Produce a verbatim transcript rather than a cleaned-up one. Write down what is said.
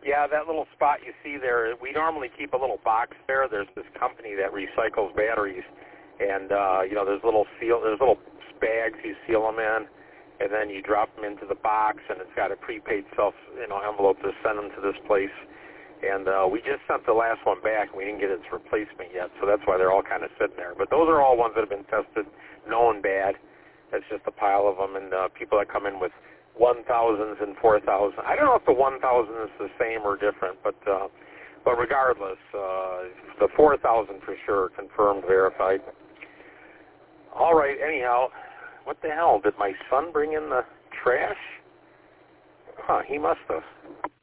Yeah, that little spot you see there, we normally keep a little box there. There's this company that recycles batteries, and, uh, you know, there's little seal, there's little bags you seal them in, and then you drop them into the box, and it's got a prepaid self, you know, envelope to send them to this place. And uh, we just sent the last one back, and we didn't get its replacement yet, so that's why they're all kind of sitting there. But those are all ones that have been tested, known bad. That's just a pile of them, and uh, people that come in with one thousands and four thousand. I don't know if the one thousand is the same or different, but uh, but regardless, uh, the four thousand for sure, confirmed, verified. All right, anyhow, what the hell? Did my son bring in the trash? Huh, he must have.